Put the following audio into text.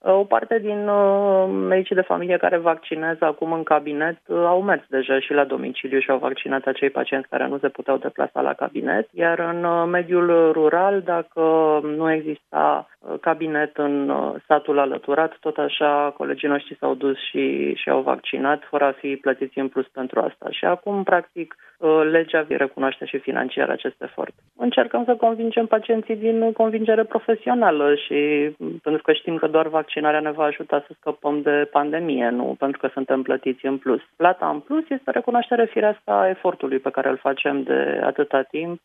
O parte din medicii de familie care vaccinează acum în cabinet au mers deja și la domiciliu și au vaccinat acei pacienți care nu se puteau deplasa la cabinet, iar în mediul rural, dacă nu exista cabinet în satul alăturat, tot așa colegii noștri s-au dus și au vaccinat fără a fi plătiți în plus pentru asta. Și acum, practic, legea recunoaște și financiar acest efort. Încercăm să convingem pacienții din convingere profesională și pentru că știm că doar vaccinarea ne va ajuta să scăpăm de pandemie, nu pentru că suntem plătiți în plus. Plata în plus este recunoașterea firească a efortului pe care îl facem de atâta timp